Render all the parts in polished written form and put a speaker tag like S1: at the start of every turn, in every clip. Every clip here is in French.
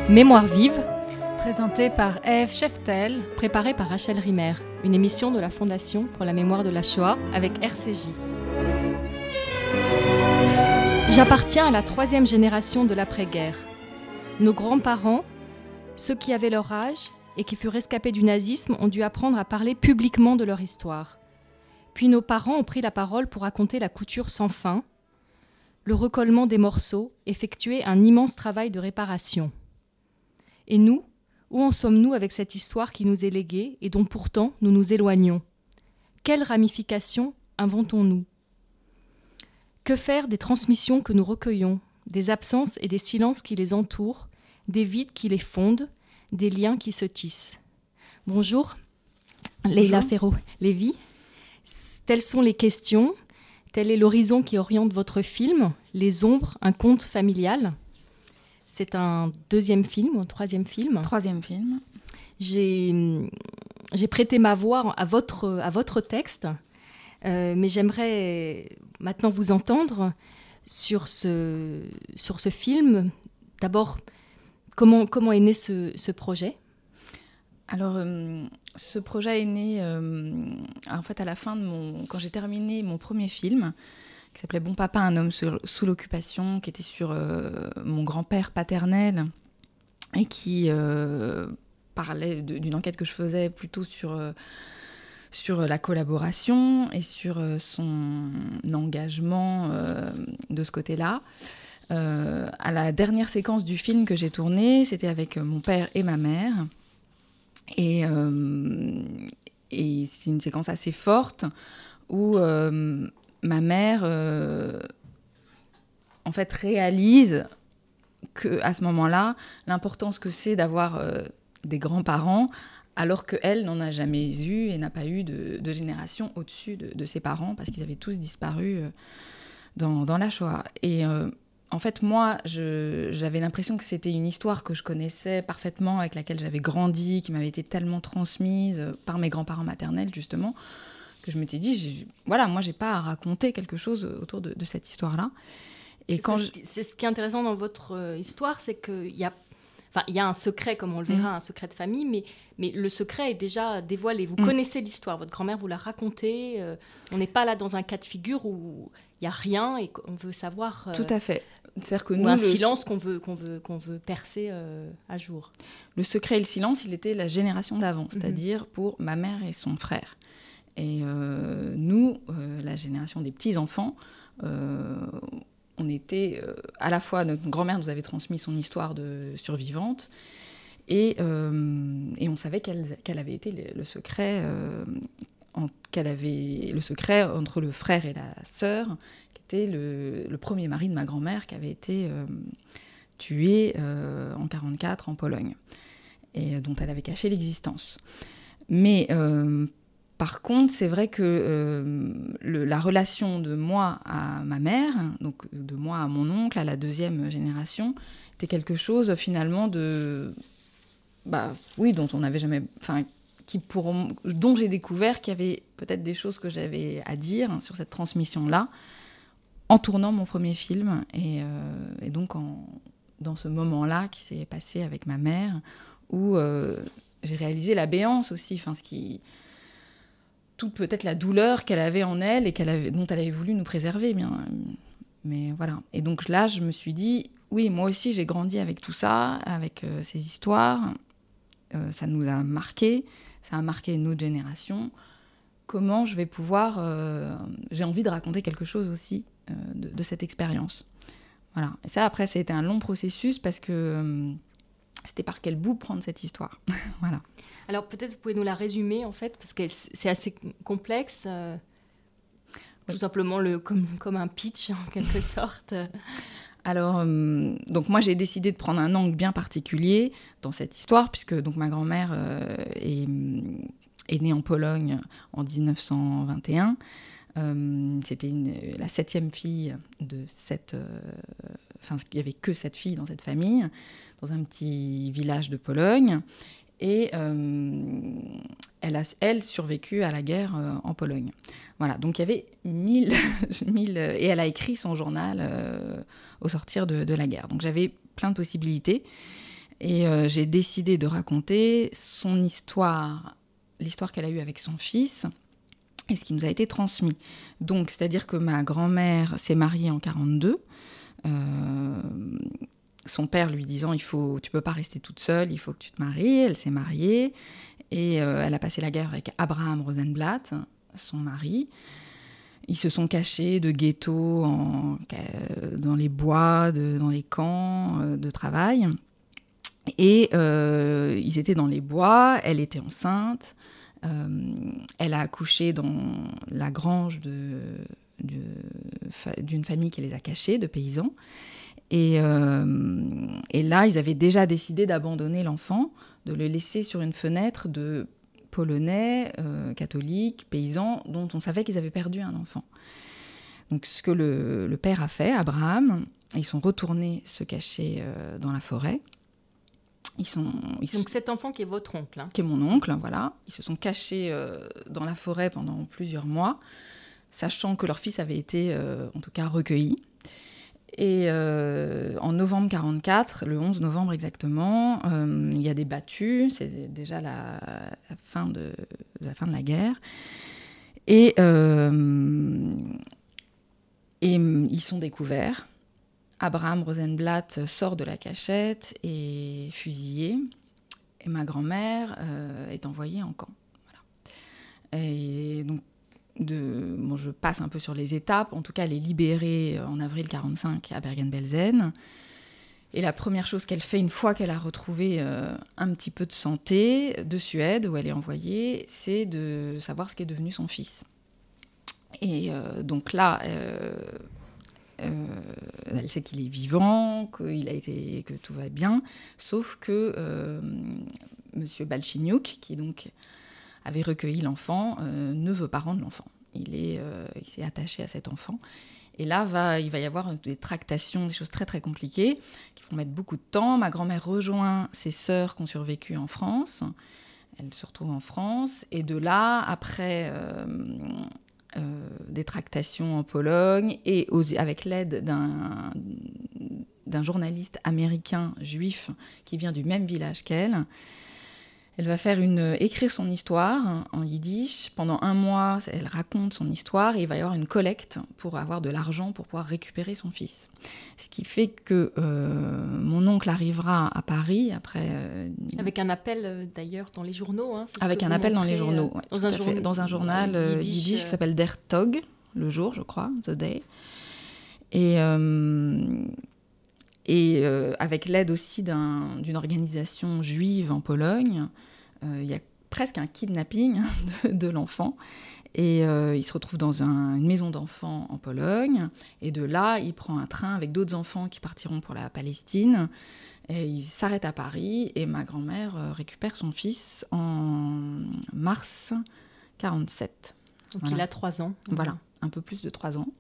S1: Mémoire vive,
S2: Présenté par Ève Cheftel.
S1: préparée par Rachel Rimer, une émission de la Fondation pour la mémoire de la Shoah avec RCJ. J'appartiens à la 3e génération de l'après-guerre. Nos grands-parents, ceux qui avaient leur âge et qui furent rescapés du nazisme, ont dû apprendre à parler publiquement de leur histoire. Puis nos parents ont pris la parole pour raconter la couture sans fin, le recollement des morceaux, effectuer un immense travail de réparation. Et nous, où en sommes-nous avec cette histoire qui nous est léguée et dont pourtant nous nous éloignons ? Quelles ramifications inventons-nous ? Que faire des transmissions que nous recueillons, des absences et des silences qui les entourent, des vides qui les fondent, des liens qui se tissent ? Bonjour, Leïla Ferro-Lévy. Telles sont les questions, tel est l'horizon qui oriente votre film, Les Ombres, un conte familial. C'est un 2e film ou un 3e film ?
S2: 3e film.
S1: J'ai prêté ma voix à votre texte, mais j'aimerais maintenant vous entendre sur ce film. D'abord, comment est né ce projet ?
S2: Alors, ce projet est né en fait à la fin quand j'ai terminé mon premier film, qui s'appelait Bon Papa, un homme sous l'occupation, qui était sur mon grand-père paternel et qui parlait d'une enquête que je faisais plutôt sur la collaboration et sur son engagement de ce côté-là. À la dernière séquence du film que j'ai tournée, c'était avec mon père et ma mère. Et c'est une séquence assez forte où ma mère en fait réalise qu'à ce moment-là, l'importance que c'est d'avoir des grands-parents, alors qu'elle n'en a jamais eu et n'a pas eu de génération au-dessus de ses parents, parce qu'ils avaient tous disparu dans la Shoah. Et en fait, moi, j'avais l'impression que c'était une histoire que je connaissais parfaitement, avec laquelle j'avais grandi, qui m'avait été tellement transmise par mes grands-parents maternels, justement, que je m'étais dit, moi, j'ai pas à raconter quelque chose autour de cette histoire-là. Et
S1: c'est ce qui est intéressant dans votre histoire, c'est qu'il y a un secret, comme on le verra, un secret de famille, mais le secret est déjà dévoilé. Vous connaissez l'histoire, votre grand-mère vous l'a racontée. On n'est pas là dans un cas de figure où il n'y a rien et qu'on veut savoir...
S2: Tout à fait. C'est-à-dire que
S1: ou un silence qu'on veut percer à jour.
S2: Le secret et le silence, il était la génération d'avant, c'est-à-dire pour ma mère et son frère. Et nous, la génération des petits-enfants, on était à la fois, notre grand-mère nous avait transmis son histoire de survivante et on savait quel avait été le secret, le secret entre le frère et la sœur, qui était le premier mari de ma grand-mère qui avait été tué en 1944 en Pologne et dont elle avait caché l'existence. Mais par contre, c'est vrai que la relation de moi à ma mère, donc de moi à mon oncle, à la 2e génération, était quelque chose finalement dont on n'avait jamais, dont j'ai découvert qu'il y avait peut-être des choses que j'avais à dire sur cette transmission-là, en tournant mon premier film et donc dans ce moment-là qui s'est passé avec ma mère, où j'ai réalisé la béance aussi, toute peut-être la douleur qu'elle avait en elle et dont elle avait voulu nous préserver. Mais voilà. Et donc là, je me suis dit, oui, moi aussi, j'ai grandi avec tout ça, avec ces histoires. Ça nous a marqué, ça a marqué notre génération. Comment je vais pouvoir... j'ai envie de raconter quelque chose aussi de cette expérience. Voilà. Et ça, après, ça a été un long processus parce que c'était par quel bout prendre cette histoire. Voilà.
S1: Alors peut-être vous pouvez nous la résumer en fait, parce que c'est assez complexe, tout simplement comme un pitch en quelque sorte.
S2: Alors, donc moi j'ai décidé de prendre un angle bien particulier dans cette histoire, puisque donc ma grand-mère est née en Pologne en 1921. C'était la 7e fille de 7... il n'y avait que 7 filles dans cette famille, dans un petit village de Pologne. Et elle a survécu à la guerre en Pologne. Voilà, donc il y avait 1000 et elle a écrit son journal au sortir de la guerre. Donc j'avais plein de possibilités. Et j'ai décidé de raconter son histoire, l'histoire qu'elle a eue avec son fils, et ce qui nous a été transmis. Donc, c'est-à-dire que ma grand-mère s'est mariée en 1942, son père lui disant tu peux pas rester toute seule, il faut que tu te maries. Elle s'est mariée et elle a passé la guerre avec Abraham Rosenblatt, son mari. Ils se sont cachés de ghettos dans les bois, dans les camps de travail. Et ils étaient dans les bois, elle était enceinte, elle a accouché dans la grange d'une famille qui les a cachés, de paysans. Et là, ils avaient déjà décidé d'abandonner l'enfant, de le laisser sur une fenêtre de Polonais, catholiques, paysans, dont on savait qu'ils avaient perdu un enfant. Donc ce que le père a fait, Abraham, ils sont retournés se cacher dans la forêt.
S1: Donc cet enfant qui est votre oncle.
S2: Qui est mon oncle, voilà. Ils se sont cachés dans la forêt pendant plusieurs mois, sachant que leur fils avait été, en tout cas, recueilli. Et en novembre 1944, le 11 novembre exactement, il y a des battues, c'est déjà la fin de la guerre. Et ils sont découverts. Abraham Rosenblatt sort de la cachette et est fusillé. Et ma grand-mère est envoyée en camp. Voilà. Et donc, je passe un peu sur les étapes. En tout cas, elle est libérée en avril 1945 à Bergen-Belsen. Et la première chose qu'elle fait, une fois qu'elle a retrouvé un petit peu de santé, de Suède, où elle est envoyée, c'est de savoir ce qu'est devenu son fils. Et donc là, elle sait qu'il est vivant, que tout va bien, sauf que Monsieur Balchiniuk, qui donc avait recueilli l'enfant, ne veut pas rendre l'enfant. Il s'est attaché à cet enfant. Et là, il va y avoir des tractations, des choses très très compliquées, qui vont mettre beaucoup de temps. Ma grand-mère rejoint ses sœurs qui ont survécu en France. Elle se retrouve en France. Et de là, après des tractations en Pologne, et avec l'aide d'un journaliste américain juif qui vient du même village qu'elle, elle va écrire son histoire en yiddish. Pendant 1 mois, elle raconte son histoire et il va y avoir une collecte pour avoir de l'argent pour pouvoir récupérer son fils. Ce qui fait que mon oncle arrivera à Paris après...
S1: Avec un appel d'ailleurs dans les journaux. Hein,
S2: avec un appel dans les journaux, ouais, dans un journal yiddish qui s'appelle Der Tag, le jour, je crois, The Day. Et avec l'aide aussi d'une organisation juive en Pologne, il y a presque un kidnapping de l'enfant. Et il se retrouve dans une maison d'enfants en Pologne. Et de là, il prend un train avec d'autres enfants qui partiront pour la Palestine. Et il s'arrête à Paris. Et ma grand-mère récupère son fils en mars 1947.
S1: Donc voilà. Il a 3 ans.
S2: Voilà, un peu plus de 3 ans.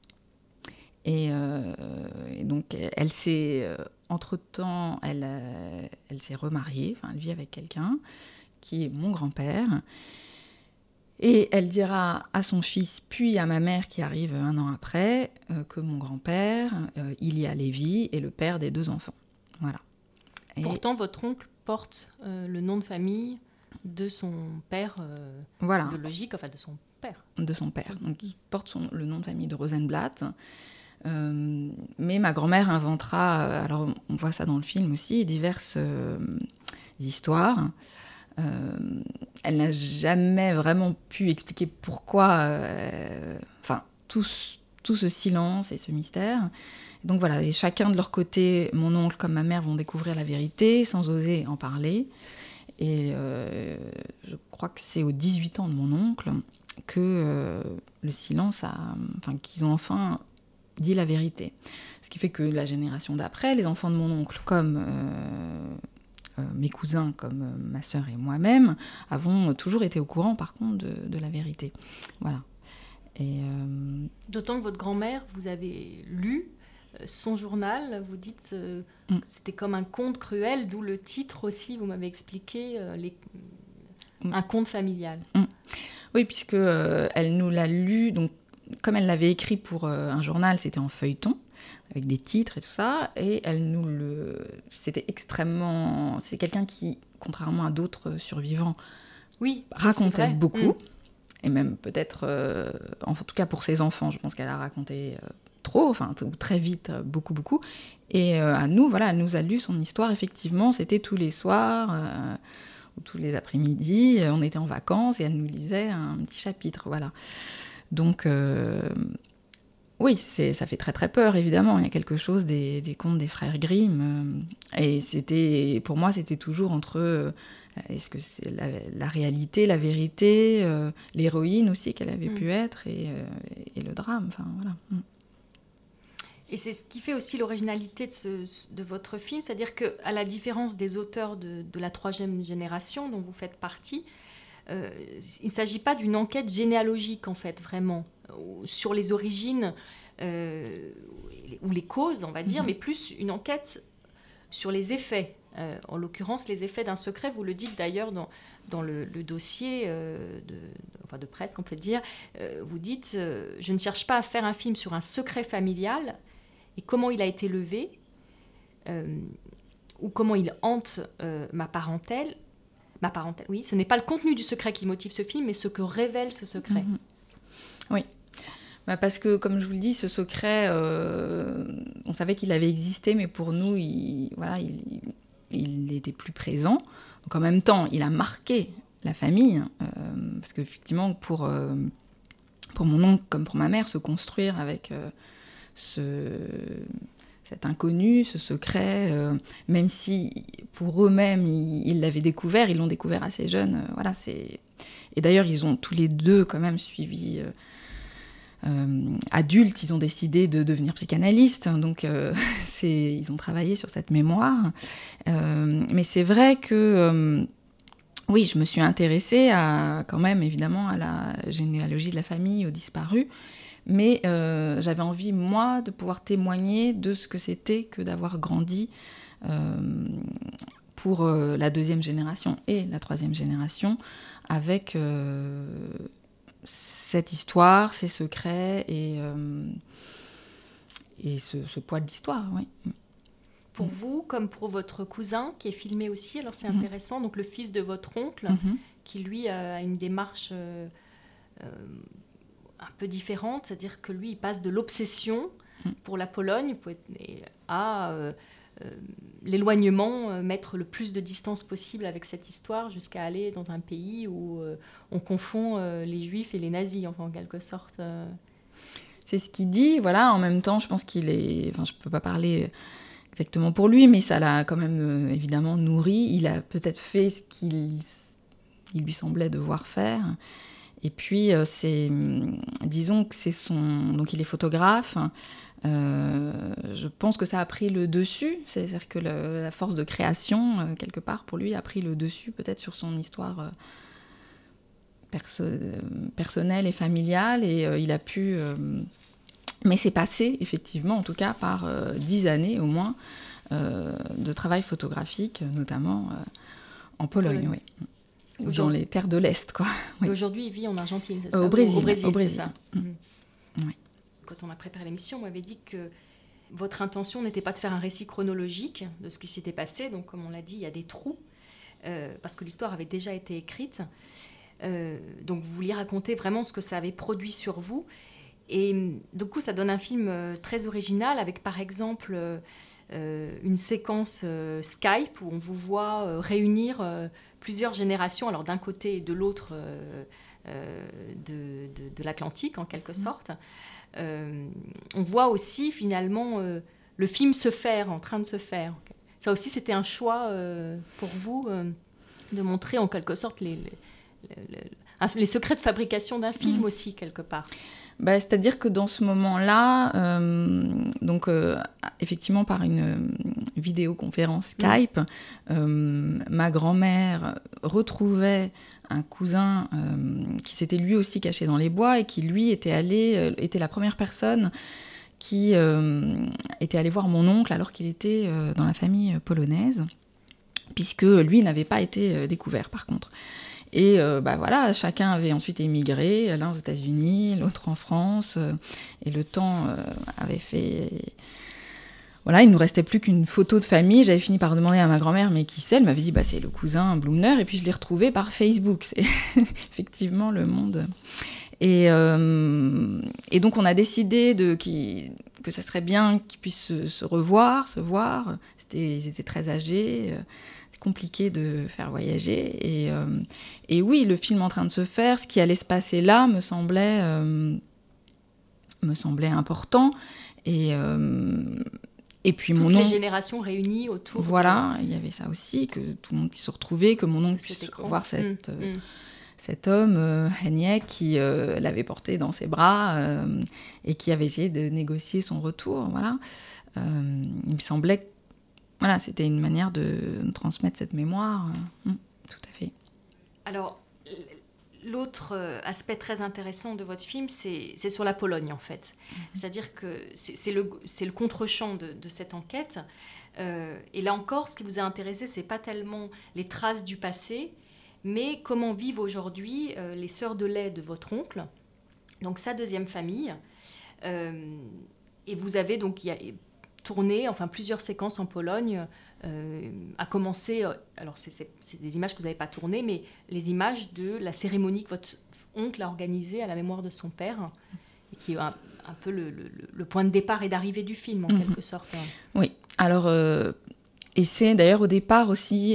S2: Et donc, elle s'est, entre-temps, elle s'est remariée, elle vit avec quelqu'un qui est mon grand-père. Et elle dira à son fils, puis à ma mère qui arrive 1 an après, que mon grand-père, Ilya Lévy, est le père des 2 enfants. Voilà. Et
S1: pourtant, votre oncle porte le nom de famille de son père
S2: voilà.
S1: biologique, enfin de son père.
S2: De son père. Donc, il porte le nom de famille de Rosenblatt. Mais ma grand-mère inventera, alors on voit ça dans le film aussi, diverses histoires. Elle n'a jamais vraiment pu expliquer pourquoi, tout ce silence et ce mystère. Donc voilà, et chacun de leur côté, mon oncle comme ma mère vont découvrir la vérité sans oser en parler. Et je crois que c'est aux 18 ans de mon oncle que le silence qu'ils ont enfin dit la vérité. Ce qui fait que la génération d'après, les enfants de mon oncle, comme mes cousins, comme ma sœur et moi-même, avons toujours été au courant, par contre, de la vérité. Voilà. Et
S1: d'autant que votre grand-mère, vous avez lu son journal, vous dites que c'était comme un conte cruel, d'où le titre aussi, vous m'avez expliqué, un conte familial.
S2: Oui, puisque elle nous l'a lu, donc comme elle l'avait écrit pour un journal, c'était en feuilleton. avec des titres et tout ça, et c'était extrêmement... C'est quelqu'un qui, contrairement à d'autres survivants, racontait beaucoup, et même peut-être, en tout cas pour ses enfants, je pense qu'elle a raconté trop, très vite, beaucoup. Et à nous, voilà, elle nous a lu son histoire, effectivement, c'était tous les soirs, ou tous les après-midi, on était en vacances, et elle nous lisait un petit chapitre, voilà. Donc, oui, ça fait très très peur, évidemment, il y a quelque chose des contes des frères Grimm, et pour moi, c'était toujours entre... est-ce que c'est la réalité, la vérité, l'héroïne aussi qu'elle avait pu être, et le drame, voilà.
S1: Et c'est ce qui fait aussi l'originalité de votre film, c'est-à-dire qu'à la différence des auteurs de la troisième génération dont vous faites partie, il ne s'agit pas d'une enquête généalogique, en fait, vraiment, sur les origines ou les causes, on va dire, mais plus une enquête sur les effets. En l'occurrence, les effets d'un secret, vous le dites d'ailleurs dans le dossier de presse, on peut dire, vous dites « Je ne cherche pas à faire un film sur un secret familial et comment il a été levé ou comment il hante ma parentèle, oui, ce n'est pas le contenu du secret qui motive ce film, mais ce que révèle ce secret. »
S2: Oui. Parce que, comme je vous le dis, ce secret, on savait qu'il avait existé, mais pour nous, il n'était plus présent. Donc en même temps, il a marqué la famille, parce qu'effectivement, pour mon oncle comme pour ma mère, se construire avec cet inconnu, ce secret, même si pour eux-mêmes, ils l'avaient découvert, ils l'ont découvert assez jeunes. Voilà, et d'ailleurs, ils ont tous les deux quand même suivi... adultes, ils ont décidé de devenir psychanalystes, donc ils ont travaillé sur cette mémoire. Mais c'est vrai que, oui, je me suis intéressée quand même, évidemment, à la généalogie de la famille, aux disparus, mais j'avais envie, moi, de pouvoir témoigner de ce que c'était que d'avoir grandi pour la deuxième génération et la troisième génération, avec... cette histoire, ces secrets et ce poids de l'histoire, oui.
S1: Pour vous, comme pour votre cousin, qui est filmé aussi, alors c'est intéressant, donc le fils de votre oncle, qui lui a une démarche un peu différente, c'est-à-dire que lui, il passe de l'obsession pour la Pologne à l'éloignement, mettre le plus de distance possible avec cette histoire, jusqu'à aller dans un pays où on confond les juifs et les nazis, enfin, en quelque sorte.
S2: C'est ce qu'il dit, voilà. En même temps, je pense qu'il est... Enfin, je ne peux pas parler exactement pour lui, mais ça l'a quand même évidemment nourri. Il a peut-être fait ce qu'il lui semblait devoir faire. Et puis, disons que c'est son... Donc, il est photographe. Je pense que ça a pris le dessus, c'est-à-dire que la force de création, quelque part, pour lui, a pris le dessus, peut-être sur son histoire personnelle et familiale, et il a pu... mais c'est passé, effectivement, en tout cas, par 10 années au moins, de travail photographique, notamment en Pologne, oui. Ou dans les terres de l'Est, quoi. Oui.
S1: Et aujourd'hui, il vit en Argentine, c'est ça?
S2: Au Brésil.
S1: C'est ça.
S2: Oui.
S1: Quand on a préparé l'émission, on m'avait dit que votre intention n'était pas de faire un récit chronologique de ce qui s'était passé. Donc, comme on l'a dit, il y a des trous, parce que l'histoire avait déjà été écrite. Donc, vous vouliez raconter vraiment ce que ça avait produit sur vous. Et du coup, ça donne un film très original, avec par exemple une séquence Skype, où on vous voit réunir plusieurs générations, alors d'un côté et de l'autre de l'Atlantique, en quelque sorte. On voit aussi finalement le film se faire, en train de se faire. Ça aussi, c'était un choix pour vous de montrer en quelque sorte les secrets de fabrication d'un film aussi, quelque part.
S2: C'est-à-dire que dans ce moment-là, effectivement par une vidéoconférence Skype, ma grand-mère retrouvait un cousin qui s'était lui aussi caché dans les bois et qui lui était la première personne qui était allée voir mon oncle alors qu'il était dans la famille polonaise, puisque lui n'avait pas été découvert par contre. Et voilà, chacun avait ensuite émigré, l'un aux États-Unis, l'autre en France, et le temps avait fait voilà, il nous restait plus qu'une photo de famille. J'avais fini par demander à ma grand-mère, mais qui c'est ? Elle m'avait dit, c'est le cousin Blumner. Et puis je l'ai retrouvé par Facebook. C'est effectivement le monde. Et donc on a décidé que ça serait bien qu'ils puissent se revoir, se voir. Ils étaient très âgés. C'est compliqué de faire voyager. Et oui, le film en train de se faire, ce qui allait se passer là me semblait important. Et puis
S1: toutes les générations réunies autour.
S2: Voilà, il y avait ça aussi, que tout le monde puisse se retrouver, que mon oncle puisse voir cet homme, Heniek, qui l'avait porté dans ses bras et qui avait essayé de négocier son retour. Voilà. Il me semblait que c'était une manière de transmettre cette mémoire. Tout à fait.
S1: Alors, l'autre aspect très intéressant de votre film, c'est sur la Pologne, en fait. C'est-à-dire que c'est le contre-champ de cette enquête. Et là encore, ce qui vous a intéressé, c'est pas tellement les traces du passé, mais comment vivent aujourd'hui les sœurs de lait de votre oncle, donc sa deuxième famille. Et vous avez donc tourné plusieurs séquences en Pologne, à commencer, alors c'est des images que vous n'avez pas tournées, mais les images de la cérémonie que votre oncle a organisée à la mémoire de son père, et qui est un peu le point de départ et d'arrivée du film, en quelque sorte.
S2: Oui, alors, et c'est d'ailleurs au départ aussi,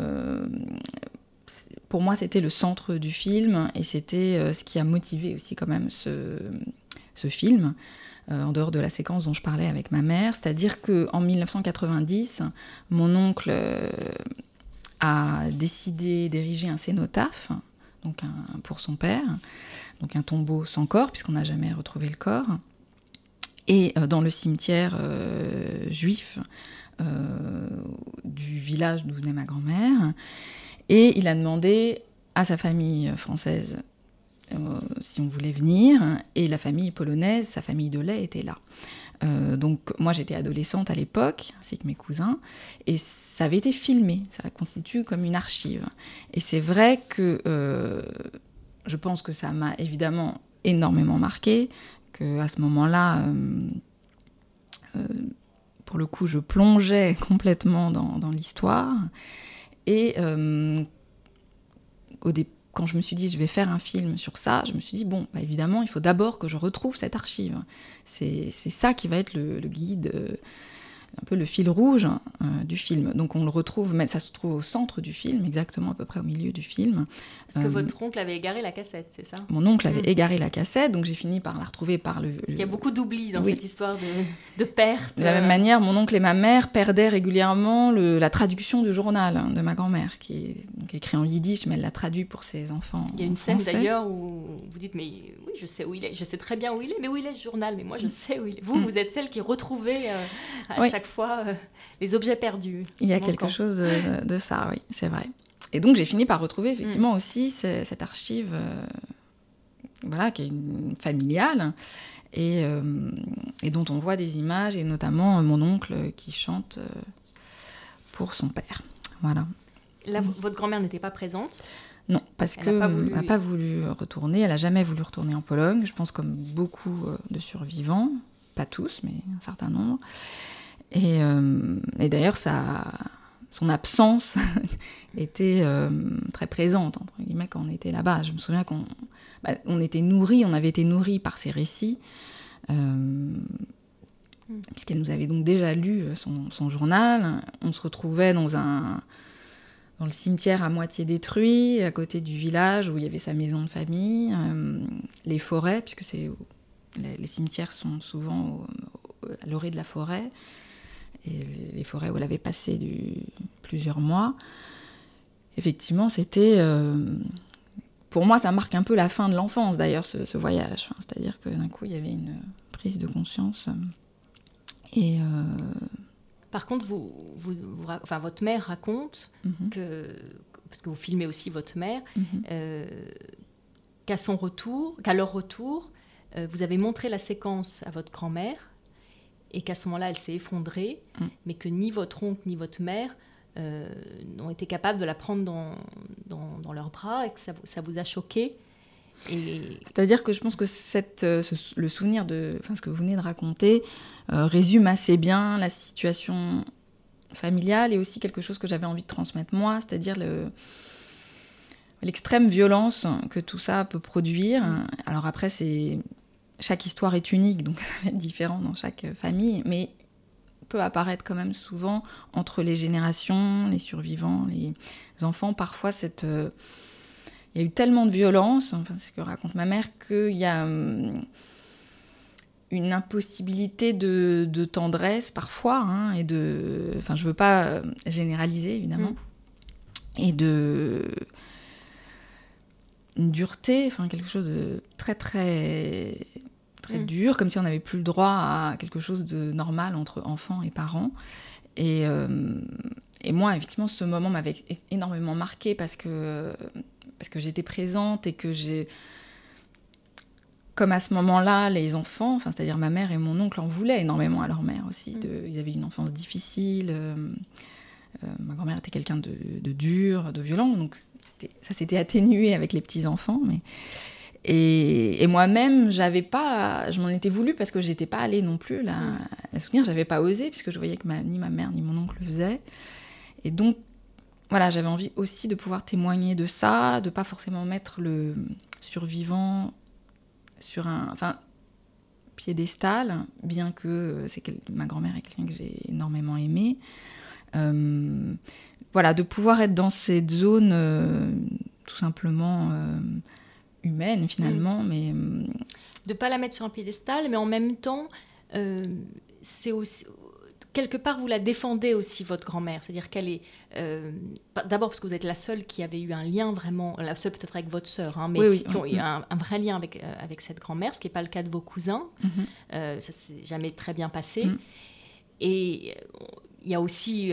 S2: pour moi c'était le centre du film, et c'était ce qui a motivé aussi quand même ce film, en dehors de la séquence dont je parlais avec ma mère, c'est-à-dire qu'en 1990, mon oncle a décidé d'ériger un cénotaphe, donc pour son père, donc un tombeau sans corps, puisqu'on n'a jamais retrouvé le corps, et dans le cimetière juif du village d'où venait ma grand-mère, et il a demandé à sa famille française si on voulait venir, et la famille polonaise, sa famille de lait, était là. Donc moi j'étais adolescente à l'époque, ainsi que mes cousins, et ça avait été filmé, ça constitue comme une archive. Et c'est vrai que je pense que ça m'a évidemment énormément marquée, qu'à ce moment-là, pour le coup, je plongeais complètement dans l'histoire, et quand je me suis dit je vais faire un film sur ça, je me suis dit évidemment il faut d'abord que je retrouve cette archive. C'est ça qui va être le guide, un peu le fil rouge du film. Donc on le retrouve, mais ça se trouve au centre du film, exactement à peu près au milieu du film.
S1: Parce que votre oncle avait égaré la cassette, c'est ça ?
S2: Mon oncle avait égaré la cassette, donc j'ai fini par la retrouver par le...
S1: Il y a beaucoup d'oubli dans cette histoire de perte.
S2: De la même manière, mon oncle et ma mère perdaient régulièrement la traduction du journal de ma grand-mère, qui est donc écrit en yiddish, mais elle l'a traduit pour ses enfants.
S1: Il y a une scène d'ailleurs où vous dites, mais oui, je sais où il est, je sais très bien où il est, mais où il est le journal, mais moi je sais où il est. Vous êtes celle qui retrouvez à chaque fois les objets perdus.
S2: Il y a quelque chose de ça, oui, c'est vrai. Et donc j'ai fini par retrouver effectivement aussi cette archive qui est familiale et dont on voit des images, et notamment mon oncle qui chante pour son père. Voilà.
S1: Là, votre grand-mère n'était pas présente ?
S2: Non, parce qu'elle n'a pas voulu retourner, elle n'a jamais voulu retourner en Pologne, je pense comme beaucoup de survivants, pas tous, mais un certain nombre. Et d'ailleurs, son absence était très présente, entre guillemets, quand on était là-bas. Je me souviens on était nourris, on avait été nourris par ses récits, puisqu'elle nous avait donc déjà lu son journal. On se retrouvait dans le cimetière à moitié détruit, à côté du village où il y avait sa maison de famille, les forêts, puisque les cimetières sont souvent à l'orée de la forêt, et les forêts où elle avait passé plusieurs mois. Effectivement, c'était... pour moi, ça marque un peu la fin de l'enfance, d'ailleurs, ce voyage. C'est-à-dire que d'un coup, il y avait une prise de conscience. Et...
S1: Par contre, votre mère raconte que, parce que vous filmez aussi votre mère, qu'à leur retour, vous avez montré la séquence à votre grand-mère, et qu'à ce moment-là, elle s'est effondrée, mais que ni votre oncle ni votre mère n'ont été capables de la prendre dans leurs bras, et que ça vous a choqué.
S2: C'est-à-dire que je pense que le souvenir ce que vous venez de raconter résume assez bien la situation familiale et aussi quelque chose que j'avais envie de transmettre moi, c'est-à-dire l'extrême violence que tout ça peut produire. Alors après, chaque histoire est unique, donc ça va être différent dans chaque famille, mais peut apparaître quand même souvent entre les générations, les survivants, les enfants. Parfois, il y a eu tellement de violence, enfin, c'est ce que raconte ma mère, qu'il y a une impossibilité de tendresse parfois, hein, et enfin, je veux pas généraliser évidemment, et une dureté, enfin quelque chose de très très très dur, comme si on n'avait plus le droit à quelque chose de normal entre enfants et parents. Et moi, effectivement, ce moment m'avait énormément marquée parce que j'étais présente et que comme à ce moment-là, les enfants, enfin, c'est-à-dire ma mère et mon oncle, en voulaient énormément à leur mère aussi. Ils avaient une enfance difficile. Ma grand-mère était quelqu'un de dur, de violent, donc ça s'était atténué avec les petits-enfants. Et moi-même, je m'en étais voulu parce que j'étais pas allée non plus la soutenir, j'avais pas osé puisque je voyais que ni ma mère ni mon oncle le faisaient. Et donc, voilà, j'avais envie aussi de pouvoir témoigner de ça, de pas forcément mettre le survivant sur un piédestal, bien que ma grand-mère est quelqu'un que j'ai énormément aimé. Voilà, de pouvoir être dans cette zone tout simplement humaine finalement, mais
S1: de pas la mettre sur un piédestal, mais en même temps, c'est aussi quelque part vous la défendez aussi, votre grand-mère, c'est-à-dire qu'elle est d'abord parce que vous êtes la seule qui avait eu un lien vraiment, la seule peut-être avec votre sœur, hein, mais qui ont eu un vrai lien avec cette grand-mère, ce qui n'est pas le cas de vos cousins. Ça s'est jamais très bien passé. Et il y a aussi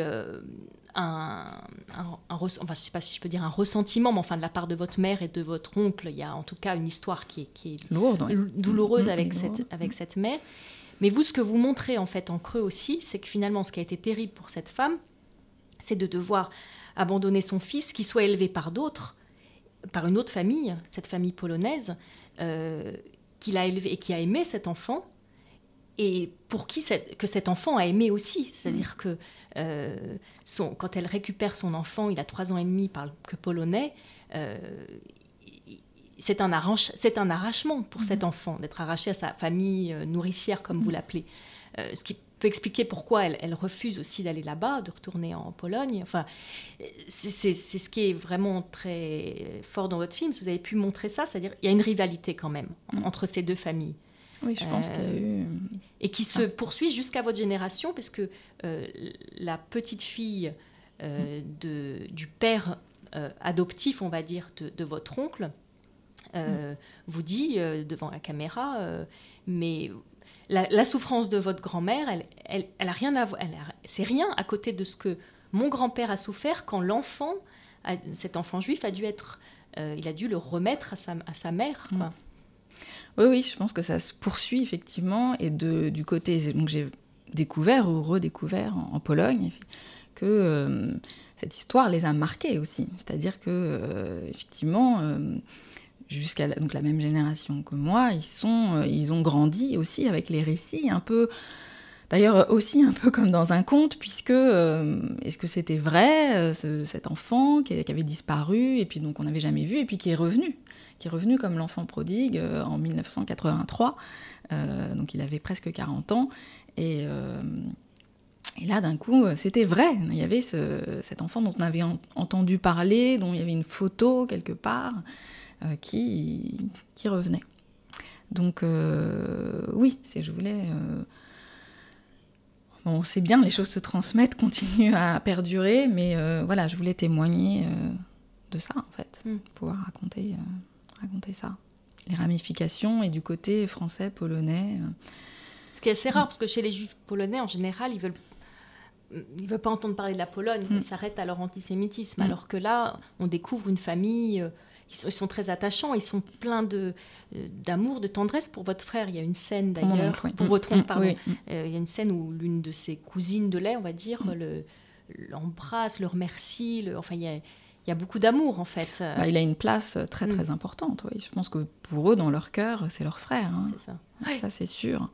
S1: je sais pas si je peux dire un ressentiment, mais enfin de la part de votre mère et de votre oncle, il y a en tout cas une histoire qui est
S2: lourde,
S1: douloureuse avec cette mère. Mais vous, ce que vous montrez en fait en creux aussi, c'est que finalement, ce qui a été terrible pour cette femme, c'est de devoir abandonner son fils, qui soit élevé par d'autres, par une autre famille, cette famille polonaise, qu'il a élevé et qui a aimé cet enfant, et pour qui que cet enfant a aimé aussi. C'est-à-dire que quand elle récupère son enfant, il a 3 ans et demi, il parle que polonais, c'est un arrachement pour cet enfant, d'être arraché à sa famille nourricière, comme vous l'appelez. Ce qui peut expliquer pourquoi elle refuse aussi d'aller là-bas, de retourner en Pologne. Enfin, c'est ce qui est vraiment très fort dans votre film. Vous avez pu montrer ça, c'est-à-dire qu'il y a une rivalité quand même entre ces deux familles.
S2: Oui, je pense qu'il y a eu...
S1: Et qui se poursuit jusqu'à votre génération, parce que la petite fille du père adoptif, on va dire, de votre oncle, vous dit devant la caméra, mais la souffrance de votre grand-mère, elle a rien à voir, c'est rien à côté de ce que mon grand-père a souffert quand cet enfant juif a dû il a dû le remettre à sa mère, quoi.
S2: Oui, je pense que ça se poursuit effectivement, et du côté, donc j'ai découvert ou redécouvert en Pologne que cette histoire les a marqués aussi, c'est-à-dire que effectivement jusqu'à donc la même génération que moi, ils ont grandi aussi avec les récits un peu, d'ailleurs aussi un peu comme dans un conte, puisque est-ce que c'était vrai, cet enfant qui avait disparu et puis donc on n'avait jamais vu et puis qui est revenu comme l'enfant prodigue en 1983, donc il avait presque 40 ans, et là d'un coup c'était vrai, il y avait cet enfant dont on avait entendu parler, dont il y avait une photo quelque part, qui revenait. Donc oui, je voulais... Bon, c'est bien, les choses se transmettent, continuent à perdurer, mais voilà, je voulais témoigner de ça, en fait, pouvoir raconter ça. Les ramifications, et du côté français, polonais.
S1: Ce qui est assez rare, parce que chez les juifs polonais, en général, ils veulent pas entendre parler de la Pologne, ils s'arrêtent à leur antisémitisme, alors que là, on découvre une famille... Ils sont très attachants, ils sont pleins d'amour, de tendresse pour votre frère. Il y a une scène d'ailleurs, pour votre oncle, pardon. Il y a une scène où l'une de ses cousines de lait, on va dire, l'embrasse, le remercie. Enfin, il Il y a beaucoup d'amour, en fait.
S2: Il a une place très, très importante. Oui. Je pense que pour eux, dans leur cœur, c'est leur frère. Hein.
S1: C'est ça.
S2: Ça, c'est sûr.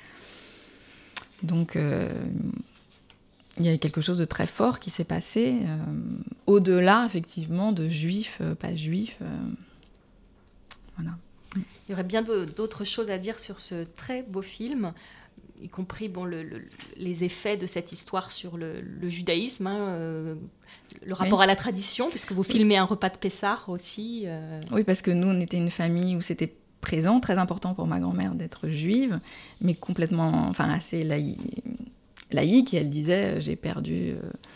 S2: Donc, il y a quelque chose de très fort qui s'est passé, au-delà, effectivement, de juifs, pas juifs. Voilà.
S1: Il y aurait bien d'autres choses à dire sur ce très beau film, y compris les effets de cette histoire sur le judaïsme, hein, le rapport à la tradition, puisque vous filmez un repas de Pessah aussi.
S2: Oui, parce que nous, on était une famille où c'était présent, très important pour ma grand-mère d'être juive, mais complètement, assez laïque, et elle disait, j'ai perdu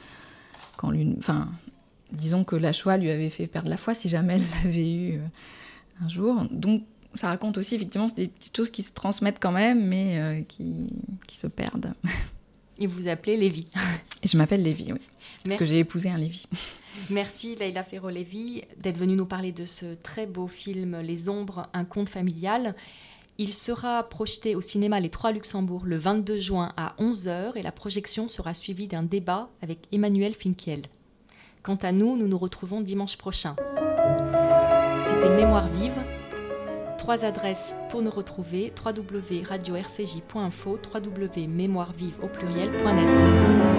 S2: disons que la Shoah lui avait fait perdre la foi si jamais elle l'avait eu un jour. Donc, ça raconte aussi, effectivement, c'est des petites choses qui se transmettent quand même, mais qui se perdent.
S1: Et vous vous appelez Lévi.
S2: Et je m'appelle Lévi, oui. Parce que j'ai épousé un Lévi.
S1: Merci Leïla Ferro-Lévi d'être venue nous parler de ce très beau film Les Ombres, un conte familial. Il sera projeté au cinéma Les Trois Luxembourg le 22 juin à 11h et la projection sera suivie d'un débat avec Emmanuel Finkiel. Quant à nous, nous nous retrouvons dimanche prochain. C'était Mémoire vive. 3 adresses pour nous retrouver: www.radio-rcj.info, www.mémoirevive au pluriel.net.